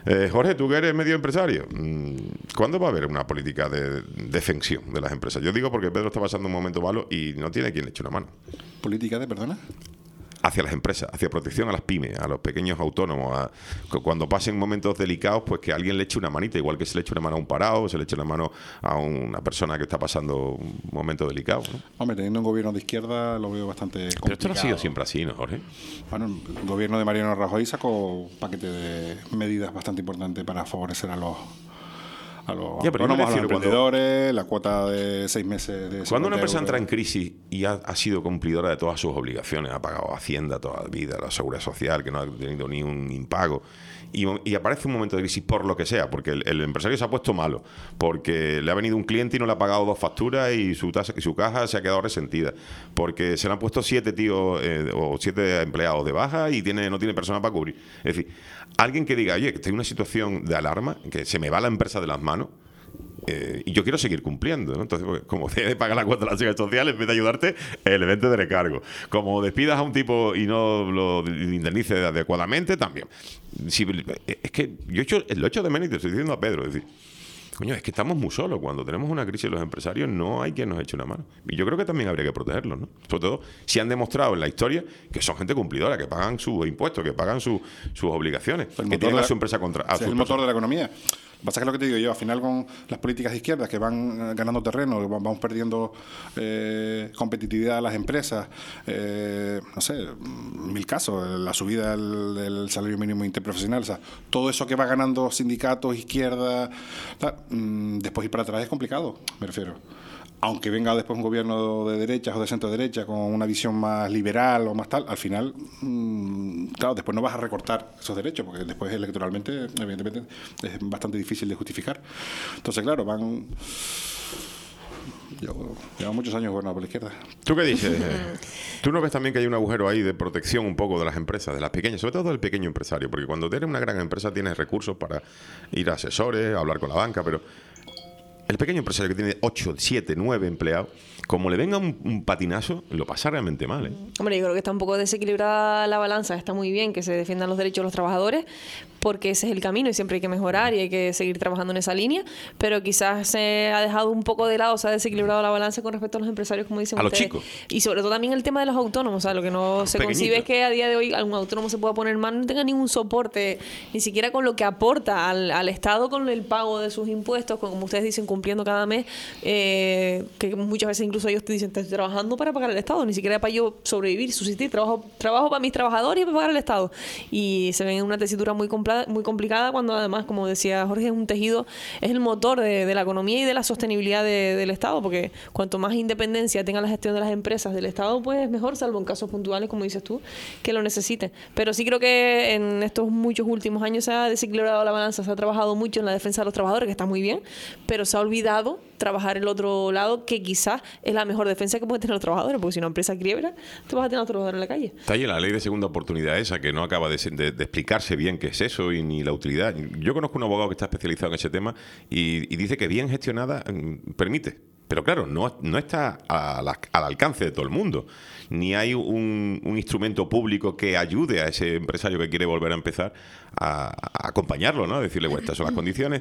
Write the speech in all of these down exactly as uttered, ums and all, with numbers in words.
Eh, Jorge, tú que eres medio empresario, ¿cuándo va a haber una política de defensión de las empresas? Yo digo porque Pedro está pasando un momento malo y no tiene quien le eche una mano. ¿Política de, perdona? Hacia las empresas, hacia protección a las pymes, a los pequeños autónomos, a, cuando pasen momentos delicados, pues que alguien le eche una manita, igual que se le eche una mano a un parado, se le eche una mano a una persona que está pasando un momento delicado, ¿no? Hombre, teniendo un gobierno de izquierda lo veo bastante complicado. Pero esto no ha sido siempre así, ¿no, Jorge? Bueno, el gobierno de Mariano Rajoy sacó un paquete de medidas bastante importante para favorecer a los a los ya, pero autónomos, a los emprendedores, cuando, la cuota de seis meses de cuando una empresa euros. entra en crisis y ha, ha sido cumplidora de todas sus obligaciones, ha pagado Hacienda toda la vida, la Seguridad Social, que no ha tenido ni un impago, y, y aparece un momento de crisis por lo que sea, porque el, el empresario se ha puesto malo, porque le ha venido un cliente y no le ha pagado dos facturas y su, tasa, y su caja se ha quedado resentida, porque se le han puesto siete tíos eh, o siete empleados de baja y tiene, no tiene personal para cubrir. Es decir, alguien que diga, oye, que estoy en una situación de alarma, que se me va la empresa de las manos, Eh, y yo quiero seguir cumpliendo, ¿no? Entonces, pues, como debe de pagar la cuota de la seguridad social, en vez de ayudarte, el evento de recargo. Como despidas a un tipo y no lo indemnice adecuadamente, también. Si, es que yo he hecho, lo he hecho de menos y te estoy diciendo a Pedro, es decir, coño, es que estamos muy solos. Cuando tenemos una crisis los empresarios, no hay quien nos eche una mano. Y yo creo que también habría que protegerlos, ¿no? Sobre todo si han demostrado en la historia que son gente cumplidora, que pagan sus impuestos, que pagan su, sus obligaciones, el que tienen de a la, su empresa contra. Es el motor de la economía. Lo que pasa es que lo que te digo yo, al final con las políticas de izquierda que van ganando terreno, vamos perdiendo eh, competitividad a las empresas, eh, no sé, mil casos, la subida del, del salario mínimo interprofesional, o sea, todo eso que va ganando sindicatos, izquierda, tal, después ir para atrás es complicado, me refiero. Aunque venga después un gobierno de derechas o de centro derecha con una visión más liberal o más tal, al final, mmm, claro, después no vas a recortar esos derechos, porque después electoralmente, evidentemente, es bastante difícil de justificar. Entonces, claro, van... Yo llevo muchos años gobernando por la izquierda. ¿Tú qué dices? ¿Tú no ves también que hay un agujero ahí de protección un poco de las empresas, de las pequeñas, sobre todo del pequeño empresario? Porque cuando tienes una gran empresa tienes recursos para ir a asesores, a hablar con la banca, pero el pequeño empresario que tiene ocho, siete, nueve empleados, como le venga un, un patinazo, lo pasa realmente mal, ¿eh? Hombre, yo creo que está un poco desequilibrada la balanza. Está muy bien que se defiendan los derechos de los trabajadores, porque ese es el camino y siempre hay que mejorar y hay que seguir trabajando en esa línea, pero quizás se ha dejado un poco de lado, se ha desequilibrado la balanza con respecto a los empresarios, como dicen a ustedes. los chicos. Y sobre todo también el tema de los autónomos. O sea, lo que no se concibe es que a día de hoy algún autónomo se pueda poner mal, no tenga ningún soporte, ni siquiera con lo que aporta al, al Estado, con el pago de sus impuestos, con, como ustedes dicen, cumpliendo cada mes, eh, que muchas veces incluso ellos te dicen, estoy trabajando para pagar al Estado, ni siquiera para yo sobrevivir, subsistir, trabajo, trabajo para mis trabajadores y para pagar al Estado. Y se ven en una tesitura muy, compla- muy complicada, cuando además, como decía Jorge, es un tejido, es el motor de, de la economía y de la sostenibilidad de, del Estado, porque cuanto más independencia tenga la gestión de las empresas del Estado, pues es mejor, salvo en casos puntuales, como dices tú, que lo necesiten. Pero sí creo que en estos muchos últimos años se ha desequilibrado la balanza, se ha trabajado mucho en la defensa de los trabajadores, que está muy bien, pero se ha olvidado trabajar el otro lado, que quizás es la mejor defensa que pueden tener los trabajadores, porque si una empresa quiebra, te vas a tener a los trabajadores en la calle. Está ahí la ley de segunda oportunidad esa, que no acaba de, de, de explicarse bien qué es eso y ni la utilidad. Yo conozco un abogado que está especializado en ese tema y, y dice que bien gestionada permite. Pero claro, no, no está a la, al alcance de todo el mundo. Ni hay un, un instrumento público que ayude a ese empresario que quiere volver a empezar a, a acompañarlo, ¿no? A decirle, bueno, estas son las condiciones.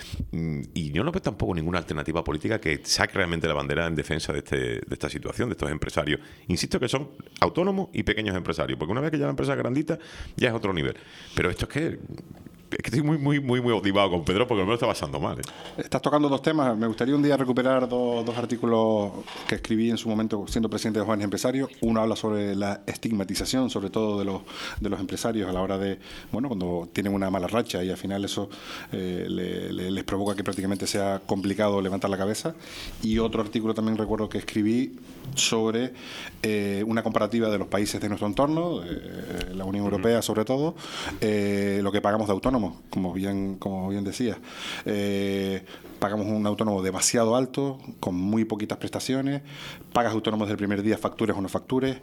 Y yo no veo tampoco ninguna alternativa política que saque realmente la bandera en defensa de, este, de esta situación, de estos empresarios. Insisto que son autónomos y pequeños empresarios, porque una vez que ya la empresa es grandita, ya es otro nivel. Pero esto es que... Es que estoy muy, muy, muy, muy motivado con Pedro porque me lo está pasando mal, ¿eh? Estás tocando dos temas. Me gustaría un día recuperar dos, dos artículos que escribí en su momento siendo presidente de Jóvenes Empresarios. Uno habla sobre la estigmatización, sobre todo de los, de los empresarios a la hora de, bueno, cuando tienen una mala racha y al final eso eh, le, le, les provoca que prácticamente sea complicado levantar la cabeza. Y otro artículo también recuerdo que escribí sobre eh, una comparativa de los países de nuestro entorno, eh, la Unión Europea sobre todo, eh, lo que pagamos de autónomos. Como bien, como bien decía, eh, pagamos un autónomo demasiado alto, con muy poquitas prestaciones, pagas autónomos del primer día, factures o no factures.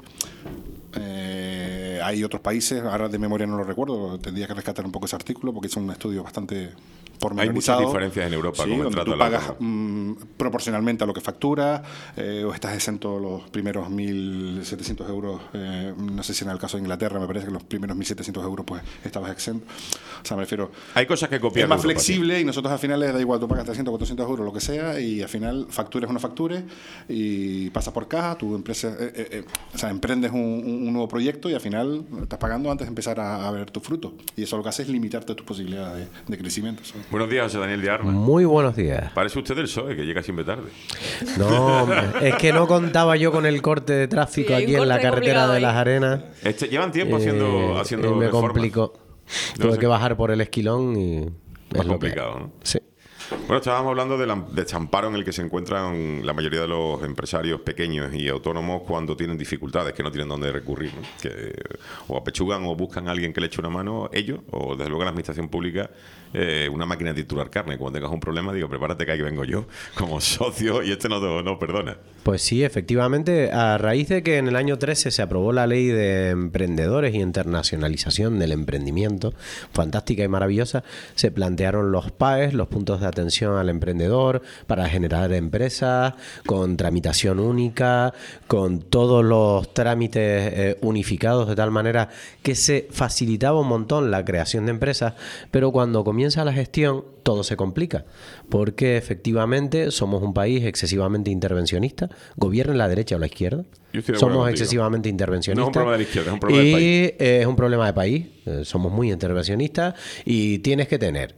Eh, hay otros países, ahora de memoria no lo recuerdo, tendría que rescatar un poco ese artículo porque es un estudio bastante pormenorizado. Hay muchas diferencias en Europa. Sí, donde tú pagas mmm, proporcionalmente a lo que facturas, eh, o estás exento los primeros mil setecientos euros, eh, no sé si en el caso de Inglaterra, me parece que los primeros mil setecientos euros pues estabas exento. O sea, me refiero... Hay cosas que copiar. Es más flexible y nosotros al final les da igual, tú pagas trescientos, cuatrocientos euros, lo que sea, y al final factures o no factures y pasas por caja, tu empresa, eh, eh, eh, o sea, emprendes un, un nuevo proyecto y al final estás pagando antes de empezar a, a ver tu fruto. Y eso lo que hace es limitarte tus posibilidades de, de crecimiento. ¿Sabes? Buenos días, José Daniel de Armas. Muy buenos días. Parece usted del P S O E, que llega siempre tarde. No, hombre, es que no contaba yo con el corte de tráfico sí, aquí en la carretera de Las Arenas. Este, llevan tiempo haciendo, eh, haciendo eh, me reformas. complicó. No Tuve sé. que bajar por el esquilón y... Más complicado, ¿no? Sí. Bueno, estábamos hablando del de desamparo en el que se encuentran la mayoría de los empresarios pequeños y autónomos cuando tienen dificultades, que no tienen dónde recurrir, ¿no? Que o apechugan o buscan a alguien que le eche una mano ellos, o desde luego en la administración pública eh, una máquina de triturar carne. Cuando tengas un problema, digo, prepárate que aquí vengo yo como socio y este no, no perdona. Pues sí, efectivamente, a raíz de que en el año trece se aprobó la ley de emprendedores y internacionalización del emprendimiento, fantástica y maravillosa, se plantearon los P A Es, los puntos de atención al emprendedor, para generar empresas, con tramitación única, con todos los trámites eh, unificados, de tal manera que se facilitaba un montón la creación de empresas, pero cuando comienza la gestión todo se complica, porque efectivamente somos un país excesivamente intervencionista, gobierne la derecha o la izquierda. Somos excesivamente intervencionistas. No es un problema de la izquierda, es un problema y de país. es un problema de país. Eh, somos muy intervencionistas y tienes que tener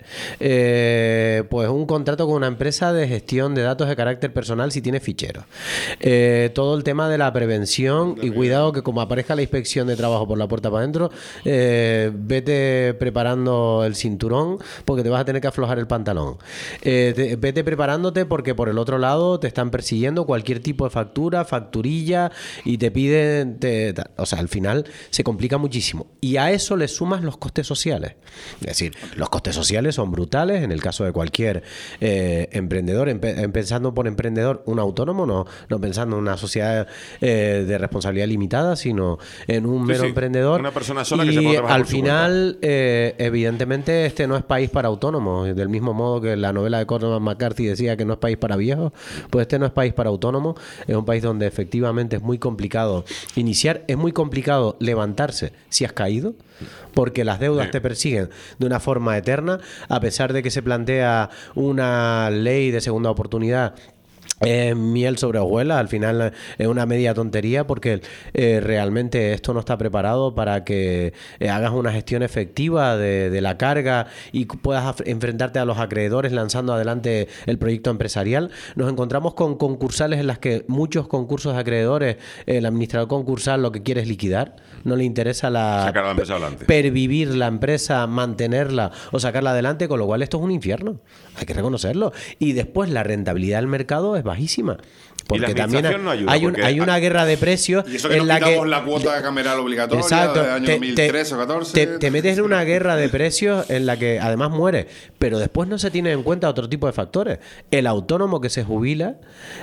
eh, pues un contrato con una empresa de gestión de datos de carácter personal si tienes ficheros. Eh, todo el tema de la prevención y cuidado que como aparezca la inspección de trabajo por la puerta para adentro, eh, vete preparando el cinturón porque te vas a tener que aflojar el pantalón. Eh, te, vete preparándote porque por el otro lado te están persiguiendo cualquier tipo de factura, facturilla y te piden... Te, o sea, al final se complica muchísimo. Y a eso le sumas los costes sociales. Es decir, los costes sociales son brutales en el caso de cualquier eh, emprendedor, empe empezando por emprendedor, un autónomo, no, no pensando en una sociedad eh, de responsabilidad limitada, sino en un mero sí, sí. emprendedor. Una persona sola y que se puede trabajar al por su final, eh, evidentemente, este no es país para autónomos. Del mismo modo que la novela de Cormac McCarthy decía que no es país para viejos, pues este no es país para autónomos. Es un país donde efectivamente es muy complicado iniciar, es muy complicado levantarse si has caído, porque las deudas sí. te persiguen de una forma eterna, a pesar de que se plantea una ley de segunda oportunidad. Es miel sobre hojuelas, al final es una media tontería porque eh, realmente esto no está preparado para que eh, hagas una gestión efectiva de, de la carga y puedas enfrentarte a los acreedores lanzando adelante el proyecto empresarial. Nos encontramos con concursales en las que muchos concursos de acreedores, eh, el administrador concursal lo que quiere es liquidar, no le interesa la, sacar la empresa adelante, pervivir la empresa, mantenerla o sacarla adelante, con lo cual esto es un infierno, hay que reconocerlo. Y después la rentabilidad del mercado es bajísima. Porque también no ayuda, hay, un, hay una guerra de precios y eso que en nos la que la cuota cameral obligatoria exacto, del año te, dos mil trece o catorce. Te, te metes en una guerra de precios en la que además mueres, pero después no se tiene en cuenta otro tipo de factores. El autónomo que se jubila,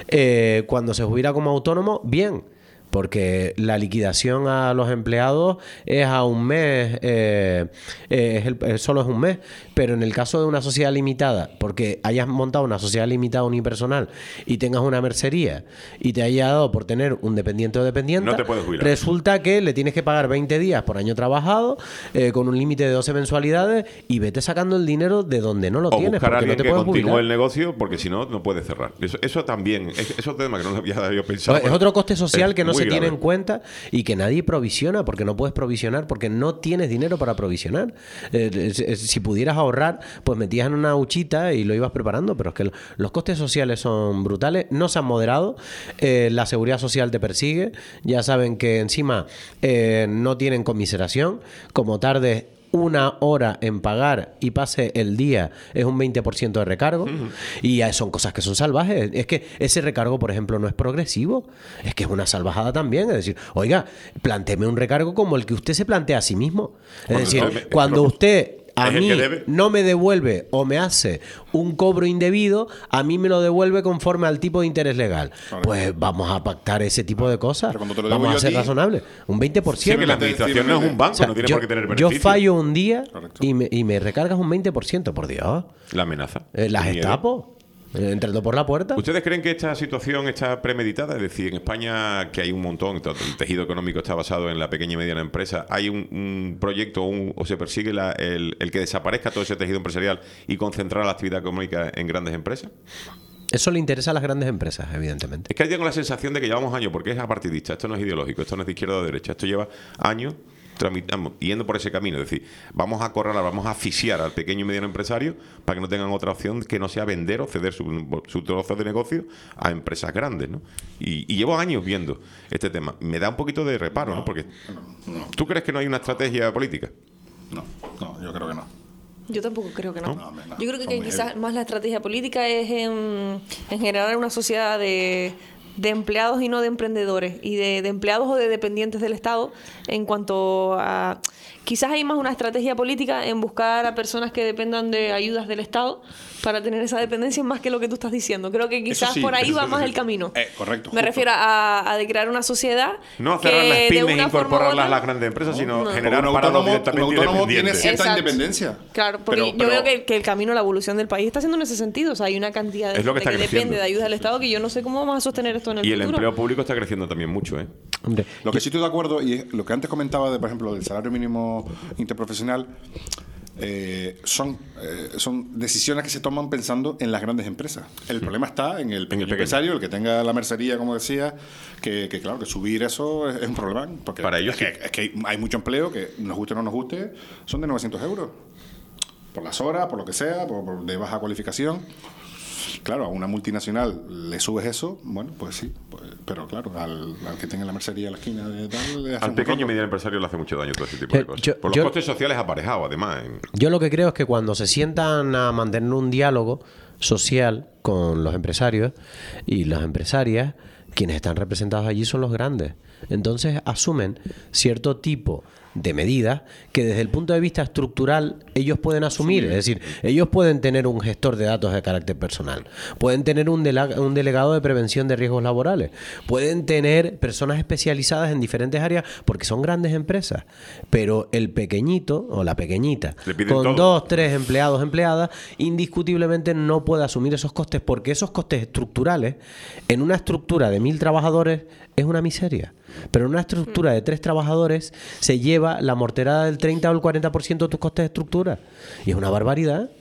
eh, cuando se jubila como autónomo, bien, porque la liquidación a los empleados es a un mes, eh, eh, es el, solo es un mes, pero en el caso de una sociedad limitada, porque hayas montado una sociedad limitada unipersonal y tengas una mercería y te haya dado por tener un dependiente o dependiente, no te puedes jubilar. Resulta que le tienes que pagar veinte días por año trabajado, eh, con un límite de doce mensualidades, y vete sacando el dinero de donde no lo o tienes. Buscar porque a alguien no te que puedes continúe jubilar. el negocio, porque si no, no puede cerrar. Eso, eso también, es, eso es tema que no había yo pensado. Es otro coste social que no se grave. tiene en cuenta y que nadie provisiona, porque no puedes provisionar, porque no tienes dinero para provisionar. Eh, si pudieras ahorrar, pues metías en una huchita y lo ibas preparando, pero es que los costes sociales son brutales, no se han moderado, eh, la seguridad social te persigue, ya saben que encima eh, no tienen conmiseración, como tarde una hora en pagar y pase el día es un veinte por ciento de recargo. Uh-huh. Y son cosas que son salvajes. Es que ese recargo, por ejemplo, no es progresivo, es que es una salvajada también. Es decir, oiga, plantéeme un recargo como el que usted se plantea a sí mismo. Es bueno, decir, me, me, cuando me, usted a es el mí que debe. no me devuelve o me hace un cobro indebido, a mí me lo devuelve conforme al tipo de interés legal. Vale. Pues vamos a pactar ese tipo de cosas. Pero cuando te lo Vamos debo a yo ser a ti- razonable. Un veinte por Sí, ciento. que la administración no es un banco, O sea, no tiene yo, por qué tener yo beneficio. fallo un día Correcto. y me, y me recargas un veinte por ciento, por Dios. La amenaza. Eh, las El miedo. estapo. eh, Entrando por la puerta. ¿Ustedes creen que esta situación está premeditada? Es decir, en España, que hay un montón, todo el tejido económico está basado en la pequeña y mediana empresa, ¿hay un, un proyecto un- o se persigue la- el, el que desaparezca todo ese tejido empresarial y concentrar la actividad económica en grandes empresas? Eso le interesa a las grandes empresas, evidentemente. Es que tengo la sensación de que llevamos años, porque es apartidista, esto no es ideológico, esto no es de izquierda o de derecha, esto lleva años tramitamos, yendo por ese camino. Es decir, vamos a acorralar, vamos a asfixiar al pequeño y mediano empresario para que no tengan otra opción que no sea vender o ceder su, su trozo de negocio a empresas grandes, ¿no? Y, y llevo años viendo este tema. Me da un poquito de reparo, ¿no? Porque ¿tú crees que no hay una estrategia política? No, no, yo creo que no. Yo tampoco creo que no. No, hombre, no. Yo creo que, Son que muy quizás heavy. más la estrategia política es en, en generar una sociedad de, de empleados y no de emprendedores, y de, de empleados o de dependientes del Estado, en cuanto a... Quizás hay más una estrategia política en buscar a personas que dependan de ayudas del Estado para tener esa dependencia, más que lo que tú estás diciendo. Creo que quizás sí, por ahí eso va sí, más sí. el camino. Eh, correcto, Me justo. refiero a, a de crear una sociedad No cerrar que las de pymes e una forma u incorporarlas a otra- las grandes empresas, sino no. generar un parados autónomo, un directamente autónomo tiene independientes. cierta Exacto. independencia. Claro, porque Pero- yo pero- veo que, que el camino, la evolución del país está siendo en ese sentido. O sea, hay una cantidad de Es lo que gente está que creciendo. depende de ayudas del Estado que yo no sé cómo vamos a sostener esto en el Y el futuro. empleo público está creciendo también mucho, ¿eh? Hombre, Lo que sí estoy de acuerdo, y es lo que antes comentaba, de, por ejemplo, del salario mínimo interprofesional, eh, son, eh, son decisiones que se toman pensando en las grandes empresas. El problema está en el pequeño pequeño. empresario, el que tenga la mercería, como decía, que, que claro, que subir eso es, es un problema. Porque Para ellos es que, es que hay mucho empleo que, nos guste o no nos guste, son de novecientos euros. Por las horas, por lo que sea, por, por de baja cualificación. Claro, a una multinacional le subes eso, bueno, pues sí, pues, pero claro, al, al que tenga la mercería en la esquina de tal, le hace Al un pequeño y roto. mediano empresario le hace mucho daño todo ese tipo de Yo- cosas. yo- Por los yo- costes sociales aparejados, además. en- yo lo que creo es que cuando se sientan a mantener un diálogo social con los empresarios y las empresarias, quienes están representados allí son los grandes. Entonces asumen cierto tipo de medidas que desde el punto de vista estructural ellos pueden asumir. Es decir, ellos pueden tener un gestor de datos de carácter personal, pueden tener un, dela- un delegado de prevención de riesgos laborales, pueden tener personas especializadas en diferentes áreas porque son grandes empresas. Pero el pequeñito o la pequeñita Le piden con todo. dos, tres empleados, empleadas, indiscutiblemente no puede asumir esos costes porque esos costes estructurales en una estructura de mil trabajadores es una miseria. Pero en una estructura de tres trabajadores se lleva la morterada del treinta o el cuarenta por ciento de tus costes de estructura. Y es una barbaridad.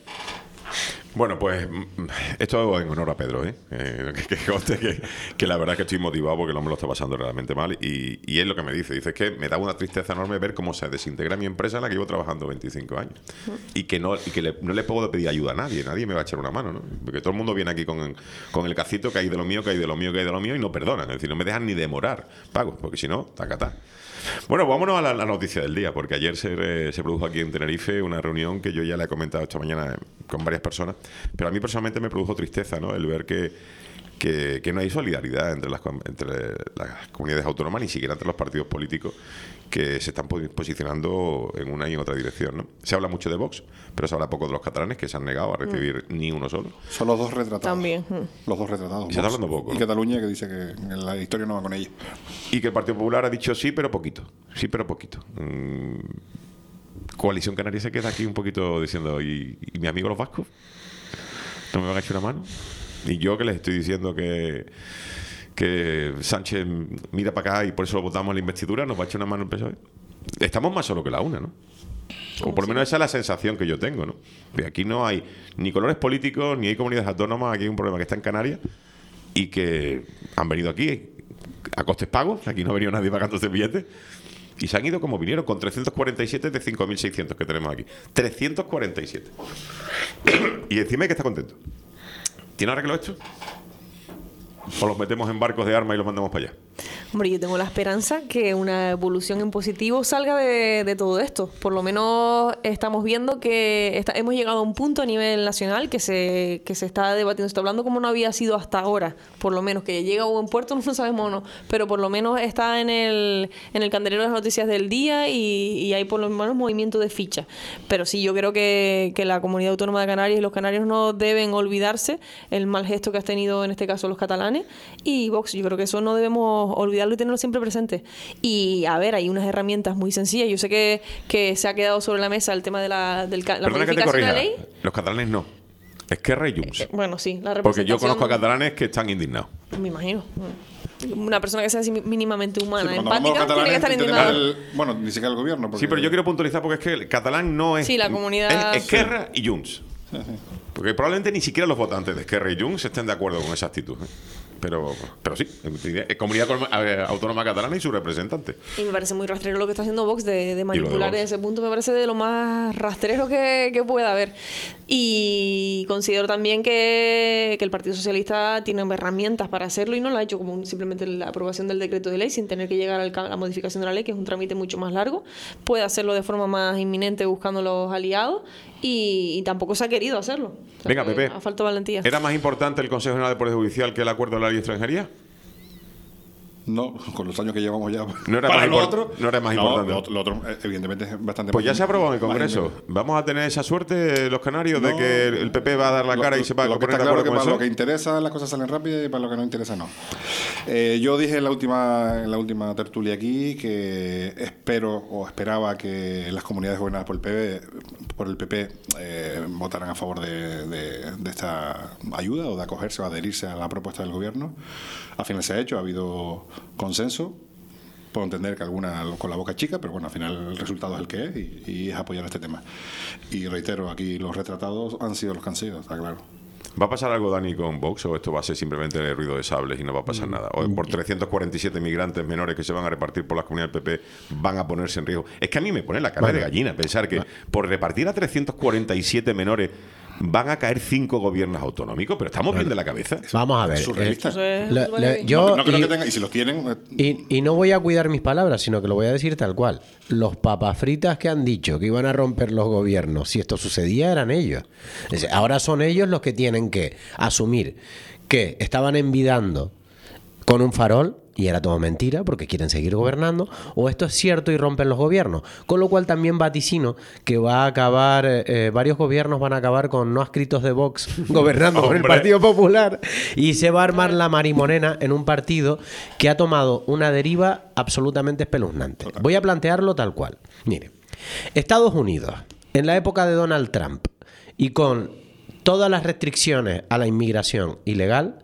Bueno, pues mm, esto en honor a Pedro, ¿eh? Eh, que, que conste que, que la verdad es que estoy motivado porque el hombre lo está pasando realmente mal y, y es lo que me dice. Dice que me da una tristeza enorme ver cómo se desintegra mi empresa en la que llevo trabajando veinticinco años y que no y que le- no le puedo pedir ayuda a nadie, nadie me va a echar una mano, ¿no? Porque todo el mundo viene aquí con, con el cacito que hay de lo mío, que hay de lo mío, que hay de lo mío y no perdonan, es decir, no me dejan ni demorar pago, porque si no, tacatá. Bueno, vámonos a la, la noticia del día, porque ayer se, eh, se produjo aquí en Tenerife una reunión que yo ya le he comentado esta mañana eh, con varias personas, pero a mí personalmente me produjo tristeza, ¿no? El ver que, que, que no hay solidaridad entre las, com- entre las comunidades autónomas, ni siquiera entre los partidos políticos que se están po- posicionando en una y en otra dirección, ¿no? Se habla mucho de Vox, pero se habla poco de los catalanes que se han negado a recibir ni uno solo. Son los dos retratados. También. mm. Los dos retratados. Se está Vox hablando poco, Y ¿no? Cataluña, que dice que en la historia no va con ella. Y que el Partido Popular ha dicho sí, pero poquito. Sí, pero poquito. Mm, Coalición Canaria se queda aquí un poquito diciendo, ¿y, y mi amigo los vascos? ¿No me van a echar una mano? Y yo que les estoy diciendo que, que Sánchez mira para acá y por eso lo votamos en la investidura, ¿nos va a echar una mano el P S O E? Estamos más solos que la una, ¿no? O por lo menos esa es la sensación que yo tengo, ¿no? Que aquí no hay ni colores políticos, ni hay comunidades autónomas, aquí hay un problema que está en Canarias y que han venido aquí a costes pagos, aquí no ha venido nadie pagando este billete, y se han ido como vinieron, con trescientos cuarenta y siete de cinco mil seiscientos que tenemos aquí. trescientos cuarenta y siete. Y encima hay que estar contento. ¿Tiene arreglo esto? ¿O los metemos en barcos de armas y los mandamos para allá? Hombre, yo tengo la esperanza que una evolución en positivo salga de, de todo esto. Por lo menos estamos viendo que está, hemos llegado a un punto a nivel nacional que se, que se está debatiendo, se está hablando como no había sido hasta ahora. Por lo menos que llega a buen puerto, no sabemos o no, pero por lo menos está en el, en el candelero de las noticias del día y, y hay por lo menos movimiento de ficha. Pero sí, yo creo que, que la Comunidad Autónoma de Canarias y los canarios no deben olvidarse el mal gesto que has tenido en este caso los catalanes y Vox. Yo creo que eso no debemos olvidarlo y tenerlo siempre presente. Y a ver, hay unas herramientas muy sencillas. Yo sé que, que se ha quedado sobre la mesa el tema de la, del, la Perdona que te modificación de la corrija. ley. Los catalanes no. Esquerra y Junts. Eh, bueno, sí, la representación. Porque yo conozco a catalanes que están indignados. Me imagino. Una persona que sea así mínimamente humana, Sí, cuando hablamos empática, tiene que estar catalanes, indignada. el- Bueno, ni siquiera el gobierno. porque- Sí, pero yo quiero puntualizar porque es que el catalán no es... Sí, la comunidad- Es Esquerra y Junts. Porque probablemente ni siquiera los votantes de Esquerra y Junts estén de acuerdo con esa actitud. ¿eh? Pero, pero sí, es Comunidad Autónoma Catalana y su representante. Y me parece muy rastrero lo que está haciendo Vox de, de manipular Vox. ese punto. Me parece de lo más rastrero que, que pueda haber. Y considero también que, que el Partido Socialista tiene herramientas para hacerlo y no lo ha hecho como un- simplemente la aprobación del decreto de ley sin tener que llegar al ca- a la modificación de la ley, que es un trámite mucho más largo. Puede hacerlo de forma más inminente buscando los aliados y, y tampoco se ha querido hacerlo. O sea, Venga, que Pepe. Ha faltado valentía. ¿Era más importante el Consejo General de Poder Judicial que el acuerdo de la ley de extranjería? No, con los años que llevamos ya. No era para más lo import- otro, no era más importante. Lo, otro- lo otro, eh, evidentemente, es bastante Pues ya más- se ha aprobado en el más Congreso. inmediato. ¿Vamos a tener esa suerte los canarios de No, que el P P va a dar la Lo- cara y se va a lo que poner está de claro acuerdo que con para eso? lo que interesa las cosas salen rápidas y para lo que no interesa no. Eh, yo dije en la última en la última tertulia aquí que espero o esperaba que las comunidades gobernadas por el P P por el P P eh, votaran a favor de, de- de esta ayuda o de acogerse o adherirse a la propuesta del gobierno. Al final se ha hecho, ha habido consenso. Puedo entender que alguna con la boca chica, pero bueno, al final el resultado es el que es y, y es apoyar este tema. Y reitero, aquí los retratados han sido los que han sido, está claro. ¿Va a pasar algo, Dani, con Vox o esto va a ser simplemente ruido de sables y no va a pasar Mm. nada? O por trescientos cuarenta y siete migrantes menores que se van a repartir por las comunidades del P P van a ponerse en riesgo. Es que a mí me pone la cara Bueno. de gallina pensar que por repartir a trescientos cuarenta y siete menores van a caer cinco gobiernos autonómicos, pero estamos bien de la cabeza. Vamos a ver. Surrealista. Eso es- La- eso la- vale. yo- No, no creo y- que tengan, y si los tienen, eh, Y, y no voy a cuidar mis palabras, sino que lo voy a decir tal cual. Los papas fritas que han dicho que iban a romper los gobiernos, si esto sucedía, eran ellos. Es decir, ahora son ellos los que tienen que asumir que estaban envidando con un farol y era todo mentira porque quieren seguir gobernando, o esto es cierto y rompen los gobiernos. Con lo cual también vaticino que va a acabar, eh, varios gobiernos van a acabar con no adscritos de Vox gobernando con el Hombre. Partido Popular y se va a armar la marimonena en un partido que ha tomado una deriva absolutamente espeluznante. Voy a plantearlo tal cual. Mire, Estados Unidos, en la época de Donald Trump y con todas las restricciones a la inmigración ilegal,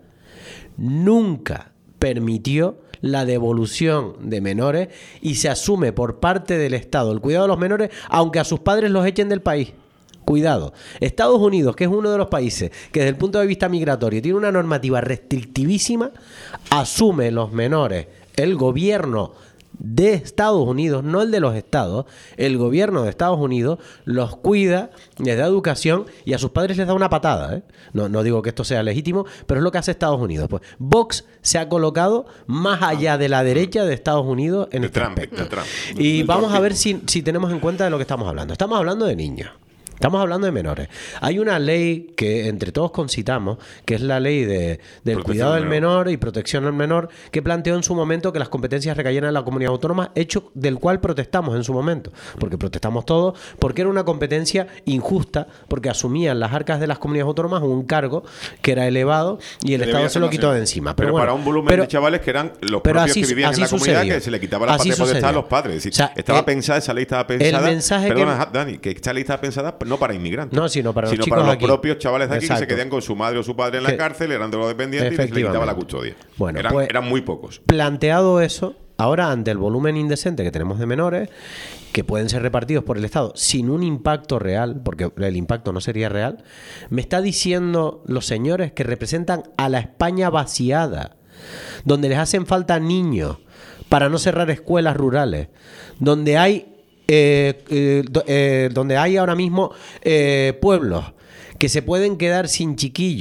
nunca permitió la devolución de menores y se asume por parte del Estado el cuidado de los menores, aunque a sus padres los echen del país. Cuidado. Estados Unidos, que es uno de los países que desde el punto de vista migratorio tiene una normativa restrictivísima, asume los menores. El gobierno de Estados Unidos, no el de los estados, el gobierno de Estados Unidos los cuida, les da educación y a sus padres les da una patada, ¿eh? No, no digo que esto sea legítimo, pero es lo que hace Estados Unidos. Pues Vox se ha colocado más allá de la derecha de Estados Unidos en De este Trump, aspecto. de Trump. Y Del vamos a trumpismo. ver si, si tenemos en cuenta de lo que estamos hablando. Estamos hablando de niños. Estamos hablando de menores. Hay una ley que entre todos concitamos, que es la ley de, del Protección cuidado del del menor y protección al menor, que planteó en su momento que las competencias recayeran en la comunidad autónoma, hecho del cual protestamos en su momento. Porque protestamos todos, porque era una competencia injusta, porque asumían las arcas de las comunidades autónomas un cargo que era elevado y el Que Estado debía se ser lo quitó nacional. de encima. Pero, Pero, bueno, para un volumen pero- de chavales que eran los pero propios así- que vivían en así la comunidad, sucedió. que se le quitaba la Así patria potestad a sucedió. los padres. Es decir, O sea, estaba eh, pensada, esa ley estaba pensada. mensaje que- Perdona, Dani, que esta ley estaba pensada no para inmigrantes. No, sino para los sino chicos para los aquí. propios chavales de aquí que se Exacto. quedaban con su madre o su padre en la Que- cárcel, eran de los dependientes y se les quitaba la custodia. Bueno, eran, pues- eran muy pocos. Planteado eso, ahora ante el volumen indecente que tenemos de menores, que pueden ser repartidos por el Estado sin un impacto real, porque el impacto no sería real, me está diciendo los señores que representan a la España vaciada, donde les hacen falta niños para no cerrar escuelas rurales, donde hay eh, eh, do- eh, donde hay ahora mismo eh, pueblos que se pueden quedar sin chiquillos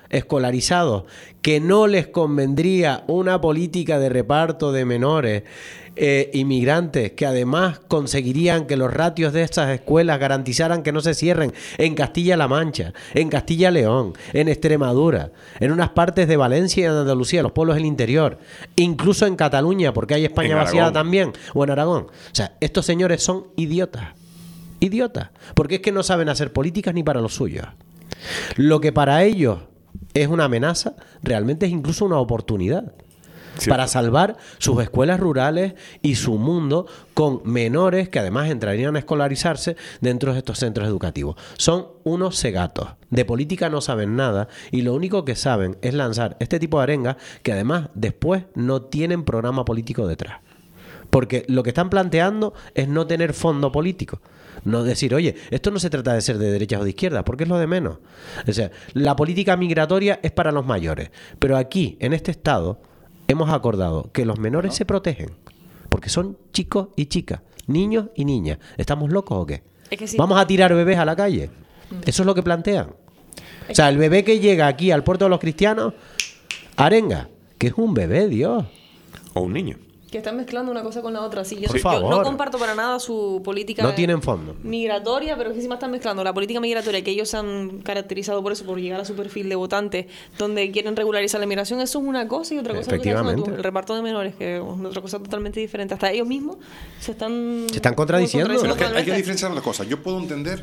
escolarizados que no les convendría una política de reparto de menores eh, inmigrantes que además conseguirían que los ratios de estas escuelas garantizaran que no se cierren en Castilla-La Mancha, en Castilla-León, en Extremadura, en unas partes de Valencia y de Andalucía, los pueblos del interior, incluso en Cataluña, porque hay España vaciada también, o en Aragón. O sea, estos señores son idiotas. Idiotas. Porque es que no saben hacer políticas ni para los suyos. Lo que para ellos es una amenaza, realmente es incluso una oportunidad. Sí. Para salvar sus escuelas rurales y su mundo con menores que además entrarían a escolarizarse dentro de estos centros educativos. Son unos cegatos. De política no saben nada y lo único que saben es lanzar este tipo de arengas que además después no tienen programa político detrás. Porque lo que están planteando es no tener fondo político. No decir, oye, esto no se trata de ser de derechas o de izquierdas, porque es lo de menos. O sea, la política migratoria es para los mayores. Pero aquí, en este estado, hemos acordado que los menores ¿no? se protegen. Porque son chicos y chicas, niños y niñas. ¿Estamos locos o qué? Es que sí. ¿Vamos a tirar bebés a la calle? Eso es lo que plantean. O sea, el bebé que llega aquí al puerto de los cristianos, arenga, que es un bebé, Dios. O un niño. Que están mezclando una cosa con la otra. Sí, yo, Por yo favor. no comparto para nada su política no tienen fondo. migratoria, pero que encima están mezclando la política migratoria, que ellos se han caracterizado por eso, por llegar a su perfil de votantes, donde quieren regularizar la inmigración. Eso es una cosa y otra cosa es lo que tú, el reparto de menores, que es otra cosa totalmente diferente. Hasta ellos mismos se están... Se están contradiciendo. Pero es que hay que diferenciar las cosas. Yo puedo entender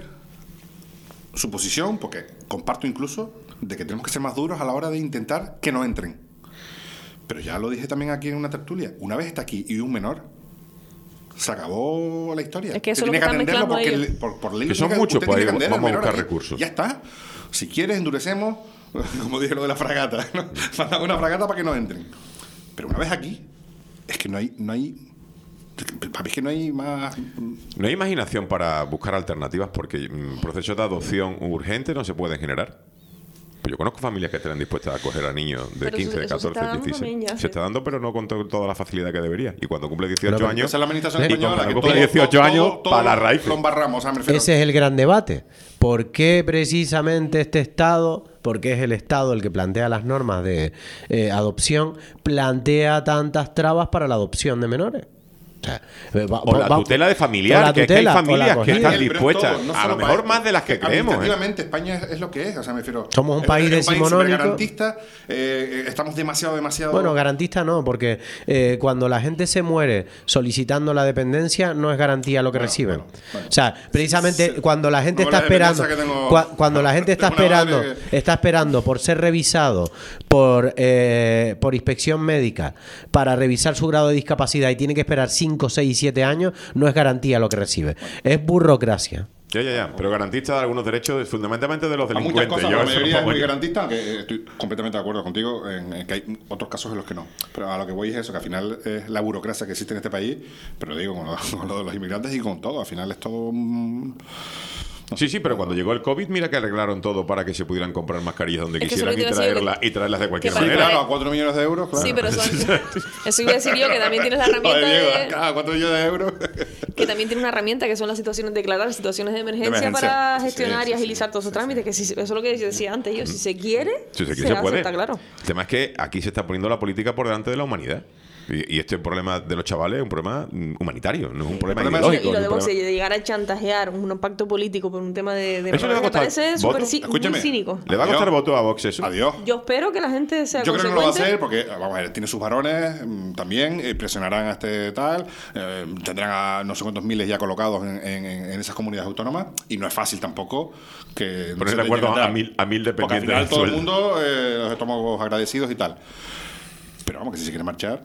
su posición, porque comparto incluso, de que tenemos que ser más duros a la hora de intentar que no entren. Pero ya lo dije también aquí en una tertulia. Una vez está aquí y un menor, se acabó la historia. Es que eso tiene lo que que atenderlo porque ellos. por, por ley. Que son muchos, pues ahí vamos a buscar ahí. recursos. Ya está. Si quieres, endurecemos, como dije lo de la fragata, ¿no? Mandamos una fragata para que no entren. Pero una vez aquí, es que no hay... No hay Para mí es que no hay más... No hay imaginación para buscar alternativas porque mm, procesos de adopción urgente no se pueden generar. Pues yo conozco familias que estarán dispuestas a acoger a niños de pero quince, eso, eso catorce, dieciséis. Ya, se sí. está dando, pero no con to toda la facilidad que debería. Y cuando cumple dieciocho pero, años... Esa es la administración y española. cuando Que cumple todo, dieciocho todo, años, todo, todo para la raíz. Lo embarramos, o sea, me refiero. Ese es el gran debate. ¿Por qué precisamente este Estado, porque es el Estado el que plantea las normas de eh, adopción, plantea tantas trabas para la adopción de menores? O, sea, va, o la va, tutela de familiar, la que tutela, es que hay familias que están El dispuestas, todo, no a lo mejor más de las que creemos. Administrativamente, ¿eh? España es, es lo que es. O sea, me refiero. Somos un es, país es decimonónico. garantista. Eh, estamos demasiado, demasiado. Bueno, garantista no, porque eh, cuando la gente se muere solicitando la dependencia, no es garantía lo que bueno, reciben. Bueno, bueno. O sea, precisamente sí, cuando la gente no está la esperando, tengo, cua, cuando la gente está esperando, que... está esperando por ser revisado por eh, por inspección médica para revisar su grado de discapacidad y tiene que esperar cinco, seis, siete años, no es garantía lo que recibe. Es burocracia. Ya, ya, ya. Pero garantista de algunos derechos, fundamentalmente de los a delincuentes. muchas cosas, Yo la eso mayoría no es muy voy. garantista, aunque estoy completamente de acuerdo contigo en, en que hay otros casos en los que no. Pero a lo que voy es eso, que al final es la burocracia que existe en este país, pero digo, con lo, con lo de los inmigrantes y con todo. Al final es todo... Mm, No sí, sí, pero cuando llegó el COVID, mira que arreglaron todo para que se pudieran comprar mascarillas donde es que quisieran y, traerla, y traerlas de cualquier manera. Claro, a cuatro millones de euros, claro. Sí, pero son, eso iba a decir yo, que también tienes la herramienta Oye, Diego, de... a cuatro millones de euros. Que también tiene una herramienta que son las situaciones declaradas, situaciones de emergencia, de emergencia. para gestionar Sí, y sí, agilizar sí, todos esos sí, trámites. sí. Que si, eso es lo que decía antes yo. Si se quiere, Si se, quiere, se, se hace, puede. está claro. El tema es que aquí se está poniendo la política por delante de la humanidad. Y, y este problema de los chavales es un problema humanitario, no es un problema problema ideológico. Y lo de, problema... de llegar a chantajear un pacto político por un tema de... de ¿Eso le va a me costar parece voto? súper Escúchame. muy cínico. ¿Le va a costar Adiós. voto a Vox eso? Adiós. Yo espero que la gente sea Yo creo que no lo va a consecuente. hacer porque, vamos a ver, tiene sus varones mm, también, eh, presionarán a este tal, eh, tendrán a no sé cuántos miles ya colocados en, en, en esas comunidades autónomas y no es fácil tampoco que... Poner de acuerdo a mil, a mil porque al dependientes. final todo el sueldo. mundo eh, los estamos agradecidos y tal. Pero vamos, que si se quiere marchar...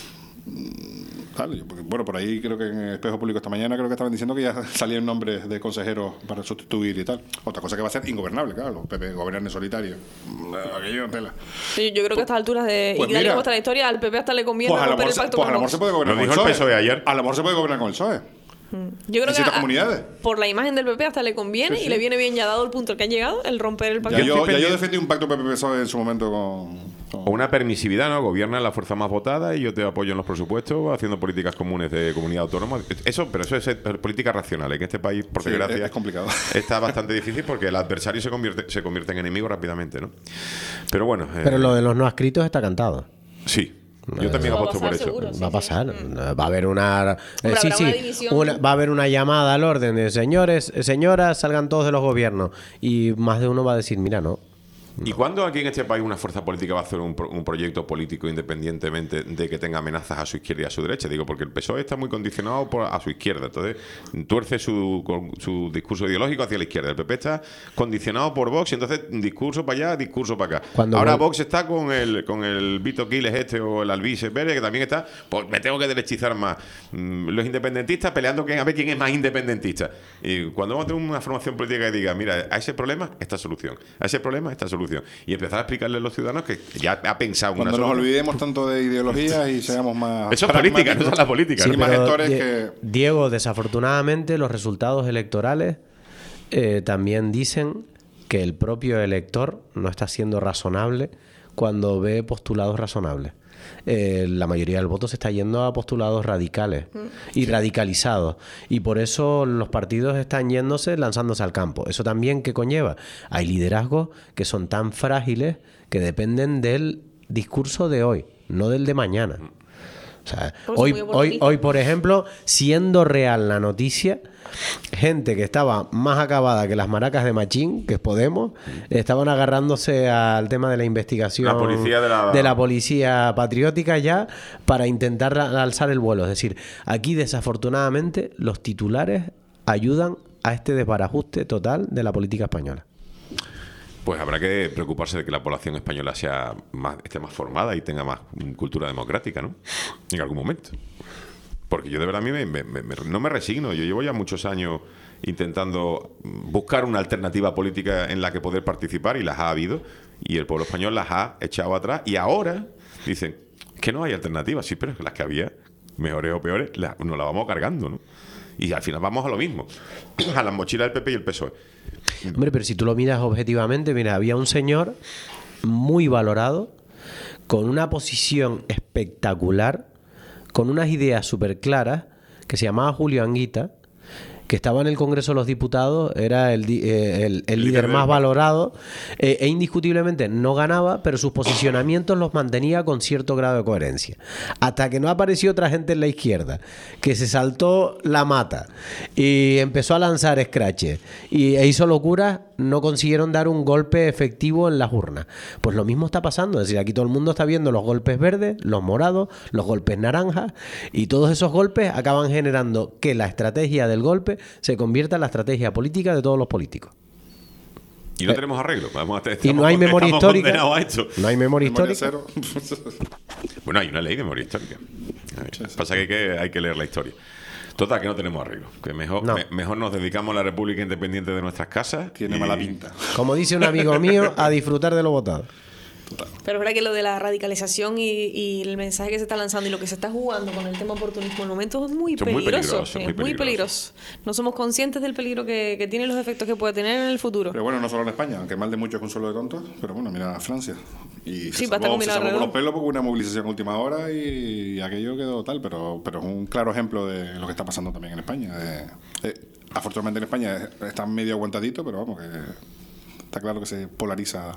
Tal, yo, porque, bueno, por ahí creo que en el Espejo Público esta mañana creo que estaban diciendo que ya salían nombres de consejeros para sustituir y tal. Otra cosa que va a ser ingobernable, claro, los P P gobiernan en solitario. Aquello, tela. Sí, yo creo que a estas alturas de... Pues y tal y mira, como está la historia, al P P hasta le conviene Pues a lo romper mejor el se- pacto pues con a lo mejor Vox. se puede gobernar Lo con el dijo el P S O E. P S O E ayer. A lo mejor se puede gobernar con el P S O E. Yo creo en ciertas que a, comunidades. Por la imagen del P P hasta le conviene Sí, sí. y le viene bien ya dado el punto al que han llegado, el romper el pacto. Ya yo, ya yo defendí un pacto P P P S O E en su momento con... con... O una permisividad, ¿no? Gobierna la fuerza más votada y yo te apoyo en los presupuestos haciendo políticas comunes de comunidad autónoma. Eso, pero eso es política racional. En este país, por Sí, desgracia, es, es complicado. Está bastante difícil porque el adversario se convierte, se convierte en enemigo rápidamente, ¿no? Pero bueno... Eh, Pero lo de los no adscritos está cantado. Sí. Yo también Eso va a apuesto por pasar eso. seguro, sí, Va a sí. pasar. Mm. Va a haber una. eh, Hombre, sí, habrá sí. una división. una- va a haber una llamada al orden de señores, eh, señoras, salgan todos de los gobiernos. Y más de uno va a decir, mira, no. ¿Y cuándo aquí en este país una fuerza política va a hacer un, pro- un proyecto político independientemente de que tenga amenazas a su izquierda y a su derecha? Digo, porque el P S O E está muy condicionado por, a su izquierda. Entonces, tuerce su, con- su discurso ideológico hacia la izquierda. El P P está condicionado por Vox y entonces discurso para allá, discurso para acá. Cuando Ahora vol- Vox está con el con el Vito Quiles este o el Alvise Pérez, que también está, pues me tengo que derechizar más. Mm, Los independentistas peleando que, a ver quién es más independentista. Y cuando vamos a tener una formación política que diga, mira, a ese problema, esta solución. A ese problema, esta solución. Y empezar a explicarle a los ciudadanos que ya ha pensado en una Cuando nos solución. olvidemos tanto de ideologías y seamos más... Eso es política, no es la política. Sí, ¿no? más pero gestores Die- que... Diego, desafortunadamente, los resultados electorales eh, también dicen que el propio elector no está siendo razonable cuando ve postulados razonables. Eh, la mayoría del voto se está yendo a postulados radicales y radicalizados. Y por eso los partidos están yéndose, lanzándose al campo. ¿Eso también qué conlleva? Hay liderazgos que son tan frágiles que dependen del discurso de hoy, no del de mañana. O sea, Por hoy, eso muy hoy, oportunista. hoy, por ejemplo, siendo real la noticia, gente que estaba más acabada que las maracas de Machín, que es Podemos, estaban agarrándose al tema de la investigación La policía de la- de la policía patriótica ya para intentar a- alzar el vuelo. Es decir, aquí desafortunadamente los titulares ayudan a este desbarajuste total de la política española. Pues habrá que preocuparse de que la población española sea más, esté más formada y tenga más mm, cultura democrática, ¿no? En algún momento. Porque yo de verdad a mí me- me- me- no me resigno. Yo llevo ya muchos años intentando buscar una alternativa política en la que poder participar y las ha habido. Y el pueblo español las ha echado atrás. Y ahora dicen que no hay alternativas. Sí, pero es que las que había, mejores o peores, la- nos las vamos cargando, ¿no? Y al final vamos a lo mismo. A las mochilas del P P y el P S O E. Hombre, pero si tú lo miras objetivamente, mira, había un señor muy valorado, con una posición espectacular, con unas ideas súper claras, que se llamaba Julio Anguita, que estaba en el Congreso de los Diputados, era el, di- eh, el- el líder del más partido. valorado, eh, e indiscutiblemente no ganaba, pero sus posicionamientos los mantenía con cierto grado de coherencia. Hasta que no apareció otra gente en la izquierda, que se saltó la mata y empezó a lanzar escraches y, e hizo locuras, no consiguieron dar un golpe efectivo en las urnas. Pues lo mismo está pasando, es decir, aquí todo el mundo está viendo los golpes verdes, los morados, los golpes naranjas, y todos esos golpes acaban generando que la estrategia del golpe se convierta en la estrategia política de todos los políticos. Y no tenemos arreglo. Vamos a, Y no hay memoria estamos histórica. condenados a esto. No hay memoria Memoria histórica. cero. Bueno, hay una ley de memoria histórica. A ver, pasa que hay, que hay que leer la historia. Total, que no tenemos arreglo. Que mejor, No. me- mejor nos dedicamos a la República Independiente de nuestras casas. Tiene y- mala pinta. Como dice un amigo mío, a disfrutar de lo votado. Pero es verdad que lo de la radicalización y, y el mensaje que se está lanzando y lo que se está jugando con el tema oportunismo en el momento es muy Son muy peligroso. peligrosos, sí, muy es muy peligrosos. peligroso. No somos conscientes del peligro que, que tiene, los efectos que puede tener en el futuro. Pero bueno, no solo en España, aunque mal de mucho es consuelo de tontos, pero bueno, mira a Francia. Y Sí, se basta salvó, con se mirar salvó por alrededor. los pelos porque hubo una movilización a última hora y aquello quedó tal, pero, pero es un claro ejemplo de lo que está pasando también en España. Eh, eh, afortunadamente en España está medio aguantadito, pero vamos, que está claro que se polariza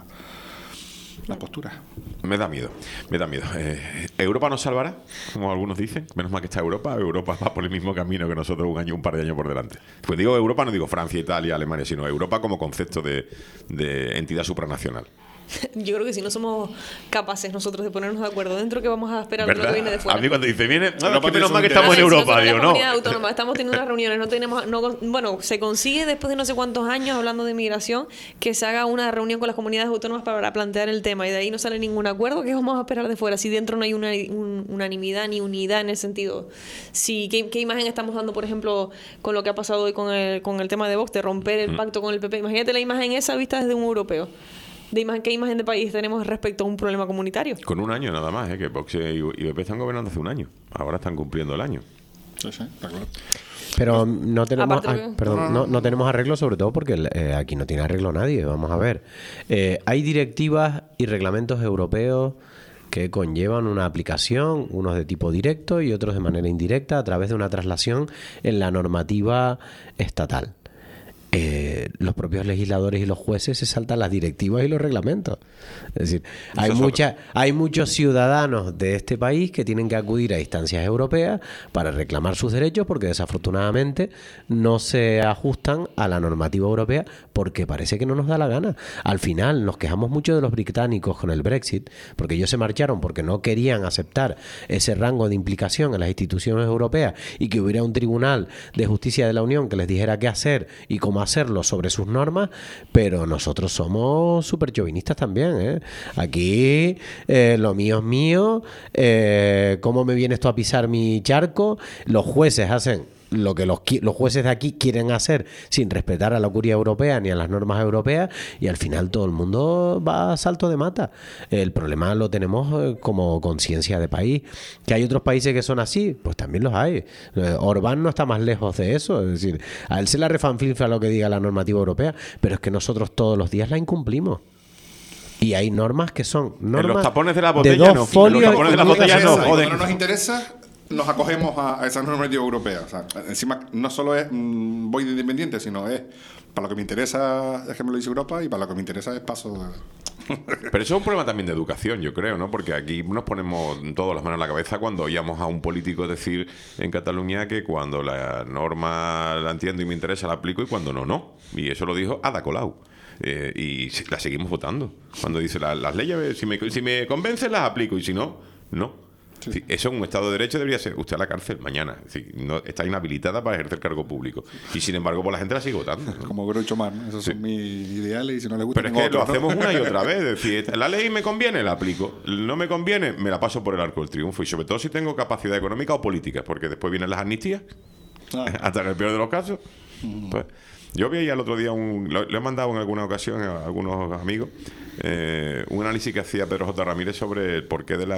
la postura. Me da miedo, me da miedo. Eh, ¿Europa nos salvará? Como algunos dicen. Menos mal que está Europa. Europa va por el mismo camino que nosotros un año, un par de años por delante. Pues digo Europa, no digo Francia, Italia, Alemania, sino Europa como concepto de, de entidad supranacional. Yo creo que si no somos capaces nosotros de ponernos de acuerdo dentro, que vamos a esperar lo que ¿Verdad? viene de fuera. A mí cuando dice, viene, no, Europa es que tiene menos su mal que interés. estamos en Si Europa, nosotros, digo, la no. comunidad autónoma, estamos teniendo unas reuniones, no tenemos, no, bueno, se consigue después de no sé cuántos años hablando de inmigración que se haga una reunión con las comunidades autónomas para plantear el tema y de ahí no sale ningún acuerdo. ¿Qué vamos a esperar de fuera? Si dentro no hay una un- unanimidad ni unidad en el sentido. Si, ¿qué, qué imagen estamos dando, por ejemplo, con lo que ha pasado hoy con el, con el tema de Vox, de romper el pacto con el P P? Imagínate la imagen esa vista desde un europeo. De imagen, ¿qué imagen de país tenemos respecto a un problema comunitario? Con un año nada más, ¿eh? Que Vox y y P P están gobernando hace un año. Ahora están cumpliendo el año. Sí, sí, está claro. Pero no tenemos, Aparte, ay, perdón, no, no tenemos arreglo, sobre todo porque eh, aquí no tiene arreglo nadie. Vamos a ver. Eh, hay directivas y reglamentos europeos que conllevan una aplicación, unos de tipo directo y otros de manera indirecta, a través de una traslación en la normativa estatal. Eh, los propios legisladores y los jueces se saltan las directivas y los reglamentos. Es decir, hay, mucha, hay muchos ciudadanos de este país que tienen que acudir a instancias europeas para reclamar sus derechos porque desafortunadamente no se ajustan a la normativa europea porque parece que no nos da la gana. Al final nos quejamos mucho de los británicos con el Brexit porque ellos se marcharon porque no querían aceptar ese rango de implicación en las instituciones europeas y que hubiera un tribunal de justicia de la Unión que les dijera qué hacer y cómo hacerlo sobre sus normas, pero nosotros somos súper chauvinistas también, ¿eh? Aquí eh, lo mío es mío, eh, cómo me vienes tú a pisar mi charco, los jueces hacen lo que los, los jueces de aquí quieren hacer sin respetar a la curia europea ni a las normas europeas y al final todo el mundo va a salto de mata. El problema lo tenemos como conciencia de país. ¿Que hay otros países que son así? Pues también los hay. Orbán no está más lejos de eso. Es decir, a él se le refanflinfla lo que diga la normativa europea, pero es que nosotros todos los días la incumplimos. Y hay normas que son normas en los tapones de la botella de dos no. folios, En los tapones de la botella no, Cuando joder. no nos interesa, nos acogemos a, a esa normativa europea. O sea, encima, no solo es mmm, voy de independiente, sino es para lo que me interesa es que me lo dice Europa y para lo que me interesa es paso de... Pero eso es un problema también de educación, yo creo, ¿no? Porque aquí nos ponemos todas las manos en la cabeza cuando oíamos a un político decir en Cataluña que cuando la norma la entiendo y me interesa la aplico y cuando no, no. Y eso lo dijo Ada Colau. Eh, y la seguimos votando. Cuando dice la, las leyes, si me, si me convencen las aplico y si no, no. Sí. Sí, eso en un Estado de Derecho debería ser usted a la cárcel mañana. Sí, no, está inhabilitada para ejercer cargo público. Y sin embargo, pues la gente la sigue votando, ¿no? Como Groucho Marx, ¿no? Esos sí. son mis ideales y si no le gusta. Pero es que otro, lo ¿no? hacemos una y otra vez. Es decir, la ley me conviene, la aplico. No me conviene, me la paso por el arco del triunfo. Y sobre todo si tengo capacidad económica o política, porque después vienen las amnistías, ah. hasta en el peor de los casos. Mm. Pues, yo vi el otro día, un, lo, le he mandado en alguna ocasión a algunos amigos, eh, un análisis que hacía Pedro J. Ramírez sobre el porqué del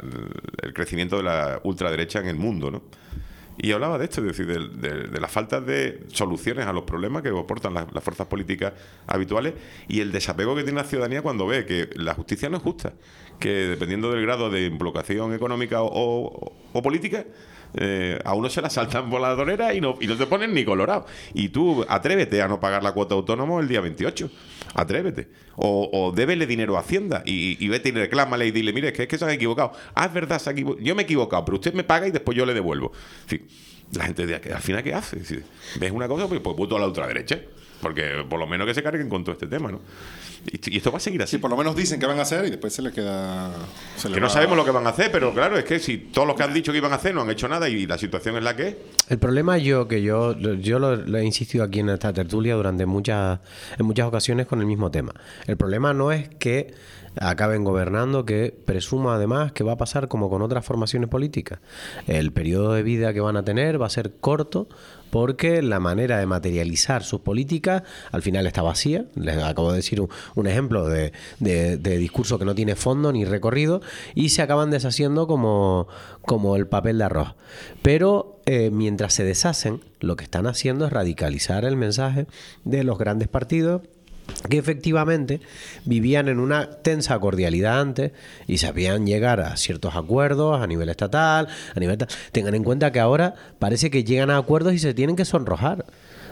de crecimiento de la ultraderecha en el mundo, ¿no? Y hablaba de esto, es decir, de, de, de la falta de soluciones a los problemas que aportan las, las fuerzas políticas habituales y el desapego que tiene la ciudadanía cuando ve que la justicia no es justa, que dependiendo del grado de implocación económica o, o, o política, Eh, a uno se la saltan por la torera y no, y no te ponen ni colorado. Y tú atrévete a no pagar la cuota autónomo el día veintiocho. Atrévete. O, o débele dinero a Hacienda y, y vete y reclámale y dile, mire, es que, es que se han equivocado. Ah, es verdad, se ha equivo- yo me he equivocado, pero usted me paga y después yo le devuelvo. En fin, la gente de, al final, ¿qué hace? Si ves una cosa, pues, pues voto a la ultraderecha. Porque por lo menos que se carguen con todo este tema, ¿no? Y, y esto va a seguir así. Sí, por lo menos dicen que van a hacer y después se les queda... Se les que va... no sabemos lo que van a hacer, pero claro, es que si todos los que han dicho que iban a hacer no han hecho nada y la situación es la que es. El problema yo que yo yo lo, lo he insistido aquí en esta tertulia durante muchas en muchas ocasiones con el mismo tema. El problema no es que acaben gobernando, que presumo además que va a pasar como con otras formaciones políticas. El periodo de vida que van a tener va a ser corto porque la manera de materializar sus políticas al final está vacía. Les acabo de decir un, un ejemplo de, de, de discurso que no tiene fondo ni recorrido y se acaban deshaciendo como, como el papel de arroz. Pero eh, mientras se deshacen, lo que están haciendo es radicalizar el mensaje de los grandes partidos que efectivamente vivían en una tensa cordialidad antes y sabían llegar a ciertos acuerdos a nivel estatal, a nivel tal. Tengan en cuenta que ahora parece que llegan a acuerdos y se tienen que sonrojar.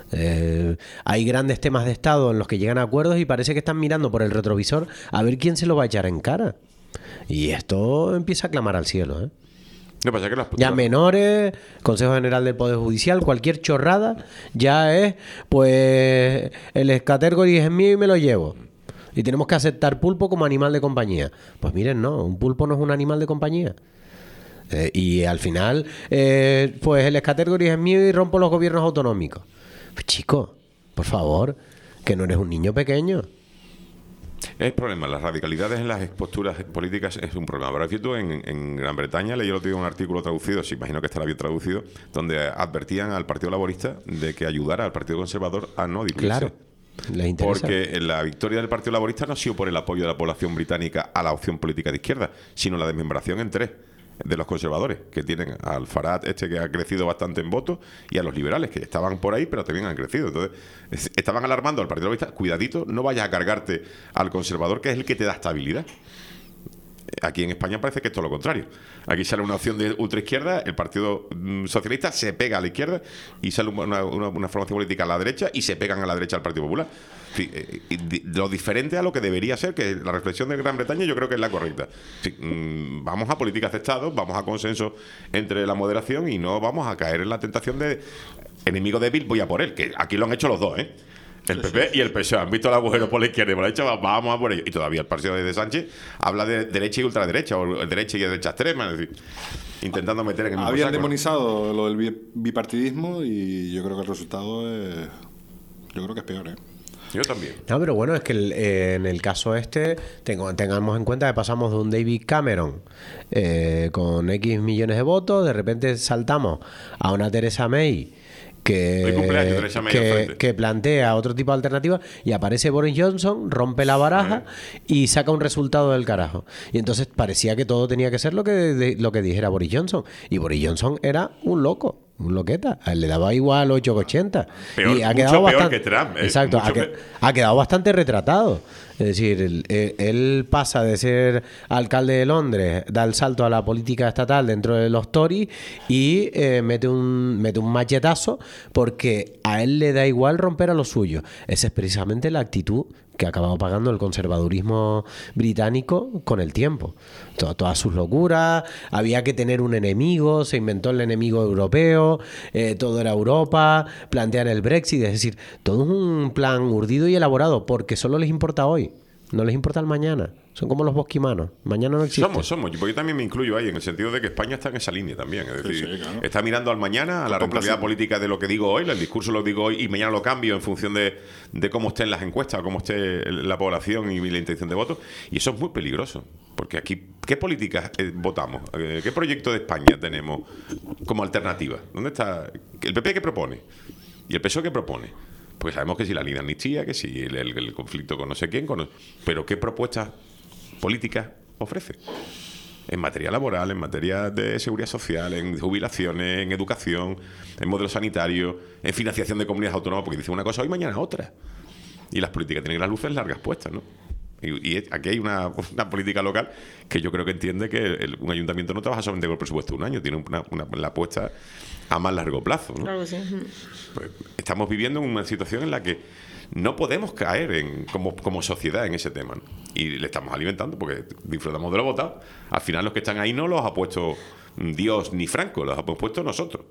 Eh, hay grandes temas de Estado en los que llegan a acuerdos y parece que están mirando por el retrovisor a ver quién se lo va a echar en cara. Y esto empieza a clamar al cielo, ¿eh? No, pasa que las ya menores, Consejo General del Poder Judicial, cualquier chorrada, ya es, pues, el escatergory es mío y me lo llevo. Y tenemos que aceptar pulpo como animal de compañía. Pues miren, no, un pulpo no es un animal de compañía. Eh, y al final, eh, pues el escatergory es mío y rompo los gobiernos autonómicos. Pues chico, por favor, que no eres un niño pequeño. Es problema, las radicalidades en las posturas políticas es un problema. Pero tú en, en Gran Bretaña leí el otro día un artículo traducido, sí, imagino que estará bien traducido, donde advertían al Partido Laborista de que ayudara al Partido Conservador a no diluirse. Claro, les interesa. Porque la victoria del Partido Laborista no ha sido por el apoyo de la población británica a la opción política de izquierda, sino la desmembración en tres. de los conservadores, que tienen al Farage este que ha crecido bastante en votos, y a los liberales, que estaban por ahí, pero también han crecido. Entonces, es, estaban alarmando al Partido Laborista, cuidadito, no vayas a cargarte al conservador, que es el que te da estabilidad. Aquí en España parece que es todo lo contrario. Aquí sale una opción de ultraizquierda, el Partido Socialista se pega a la izquierda, y sale una, una, una formación política a la derecha y se pegan a la derecha al Partido Popular. Sí, eh, lo diferente a lo que debería ser, que la reflexión de Gran Bretaña yo creo que es la correcta. Sí, mmm, vamos a políticas de Estado, vamos a consenso entre la moderación y no vamos a caer en la tentación de enemigo débil, voy a por él, que aquí lo han hecho los dos, ¿eh? El P P y el P S O E han visto el agujero por la izquierda y por la derecha, vamos a por ello. Y todavía el partido de Sánchez habla de derecha y ultraderecha, o derecha y derecha extrema, es decir, intentando meter en el mismo Habían saco, demonizado, ¿no?, lo del bipartidismo, y yo creo que el resultado es, yo creo que es peor, ¿eh? Yo también. No, pero bueno, es que el, eh, en el caso este, tengo, tengamos en cuenta que pasamos de un David Cameron eh, con X millones de votos, de repente saltamos a una Theresa May que, que, que plantea otro tipo de alternativa, y aparece Boris Johnson, rompe la baraja y saca un resultado del carajo. Y entonces parecía que todo tenía que ser lo que, de, lo que dijera Boris Johnson. Y Boris Johnson era un loco. Un loqueta, a él le daba igual ocho ochenta. Peor, y ha mucho quedado peor bastante, que Trump. Eh, exacto, ha, que, ha quedado bastante retratado. Es decir, él, él pasa de ser alcalde de Londres, da el salto a la política estatal dentro de los Tories y eh, mete un mete un machetazo porque a él le da igual romper a los suyos. Esa es precisamente la actitud que ha acabado pagando el conservadurismo británico con el tiempo. Todas, todas sus locuras, había que tener un enemigo, se inventó el enemigo europeo, eh, todo era Europa, plantean el Brexit, es decir, todo es un plan urdido y elaborado porque solo les importa hoy, no les importa el mañana. Son como los bosquimanos. Mañana no existe. Somos, somos. Porque yo también me incluyo ahí, en el sentido de que España está en esa línea también. Es decir, sí, sí, claro. Está mirando al mañana, a la rentabilidad política de lo que digo hoy, el discurso lo digo hoy y mañana lo cambio en función de, de cómo estén las encuestas, cómo esté la población y la intención de voto. Y eso es muy peligroso. Porque aquí, ¿qué políticas eh, votamos? ¿Qué proyecto de España tenemos como alternativa? ¿Dónde está? ¿El P P qué propone? ¿Y el P S O E qué propone? Pues sabemos que si la ley de amnistía, que si el, el, el conflicto con no sé quién, con, pero ¿qué propuestas políticas ofrece? En materia laboral, en materia de seguridad social, en jubilaciones, en educación, en modelo sanitario, en financiación de comunidades autónomas, porque dice una cosa hoy, mañana otra. Y las políticas tienen las luces largas puestas, ¿no? Y, y aquí hay una, una política local que yo creo que entiende que el, un ayuntamiento no trabaja solamente con el presupuesto de un año, tiene una, una, una apuesta a más largo plazo, ¿no? Claro que sí. Pues estamos viviendo en una situación en la que no podemos caer en, como, como sociedad en ese tema, ¿no? Y le estamos alimentando porque disfrutamos de los votados. Al final los que están ahí no los ha puesto Dios ni Franco, los hemos puesto nosotros.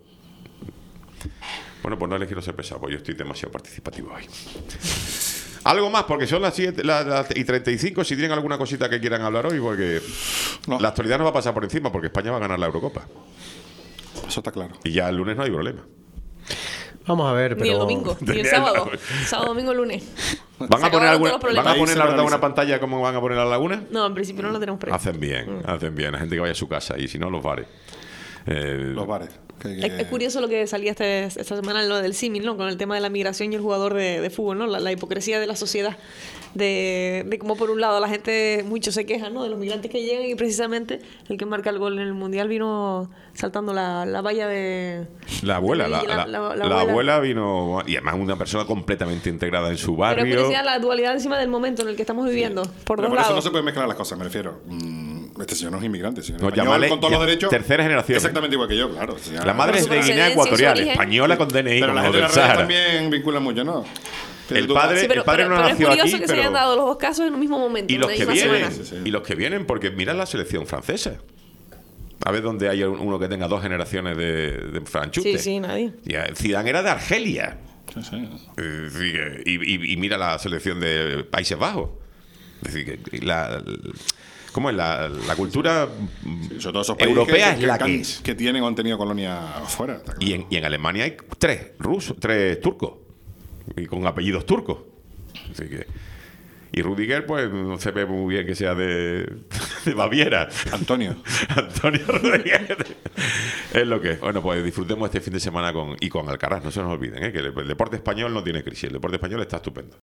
Bueno, pues no les quiero ser pesado, porque yo estoy demasiado participativo hoy. Algo más, porque son las siete las, las y treinta y cinco. Si tienen alguna cosita que quieran hablar hoy, porque no. La actualidad nos va a pasar por encima, porque España va a ganar la Eurocopa. Eso está claro. Y ya el lunes no hay problema. Vamos a ver, pero... Ni el domingo, ni el sábado. Sábado, domingo, lunes. ¿Van a poner, alguna, ¿van a poner la verdad una pantalla como van a poner la laguna? No, en principio no la tenemos prevista. Hacen bien, mm. hacen bien. La gente que vaya a su casa y si no, los bares. Eh, los bares. Que, que... Es, es curioso lo que salía este, esta semana, lo del símil, ¿no? Con el tema de la migración y el jugador de, de fútbol, ¿no? La, la hipocresía de la sociedad. De, de cómo por un lado la gente, mucho se queja, ¿no? De los migrantes que llegan y precisamente el que marca el gol en el Mundial vino saltando la, la valla de... La abuela, de la, la, la, la, la, la abuela. abuela vino... Y además una persona completamente integrada en su barrio. Pero es curiosidad la dualidad encima del momento en el que estamos viviendo, sí. por Pero dos por lados. Eso no se pueden mezclar las cosas, me refiero. Mm, este señor no es inmigrante, señor no, español, llamale, con todos los derechos. Tercera generación. Exactamente igual que yo, claro. O sea, la madre es de Guinea Ecuatorial, española con D N I. Pero la gente de las redes también vincula mucho, ¿no? El padre, sí, pero, el padre pero, no pero nació es curioso aquí, que pero... se hayan dado los dos casos en un mismo momento. Y los que vienen, sí, sí. y los que vienen, porque mira la selección francesa. A ver dónde hay uno que tenga dos generaciones de, de franchute. Sí, sí, nadie. Y Zidane era de Argelia. Sí, sí. Y, y, y mira la selección de Países Bajos. Es decir, que la... ¿Cómo es? La, la cultura sí, sobre todo esos europea que, es la que, que es. Que tienen o han tenido colonia afuera. Claro. Y, en, y en Alemania hay tres rusos, tres turcos. Y con apellidos turcos. Así que... Y Rudiger, pues no se ve muy bien que sea de, de Baviera. Antonio. Antonio Rudiger. Es lo que es. Bueno, pues disfrutemos este fin de semana con y con Alcaraz. No se nos olviden, ¿eh? Que el, el deporte español no tiene crisis. El deporte español está estupendo.